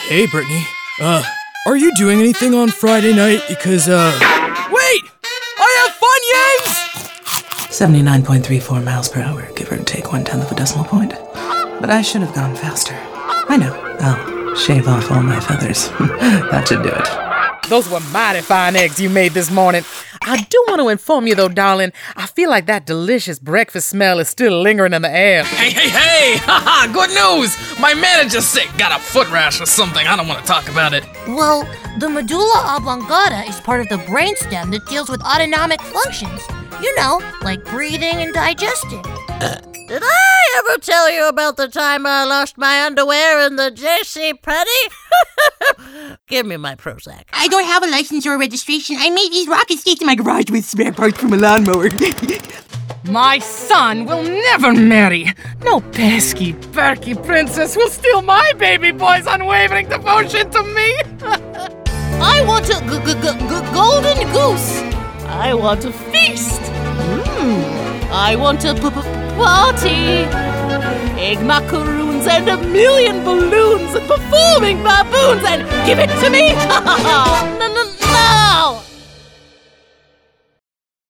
Hey, Brittany. Are you doing anything on Friday night? Because, Wait! I have Funyuns! 79.34 miles per hour, give or take 1/10 of a decimal point. But I should have gone faster. I know. I'll shave off all my feathers. That should do it. Those were mighty fine eggs you made this morning. I do want to inform you, though, darling, I feel like that delicious breakfast smell is still lingering in the air. Hey! Haha, good news! My manager's sick, got a foot rash or something. I don't want to talk about it. Well, the medulla oblongata is part of the brainstem that deals with autonomic functions. You know, like breathing and digesting. Did I ever tell you about the time I lost my underwear in the J.C. Penney? Give me my Prozac. I don't have a license or a registration. I made these rocket skates in my garage with spare parts from a lawnmower. My son will never marry. No pesky, perky princess will steal my baby boy's unwavering devotion to me. I want a golden goose. I want a feast. I want a party. Egg macaroons and a million balloons and performing baboons and give it to me.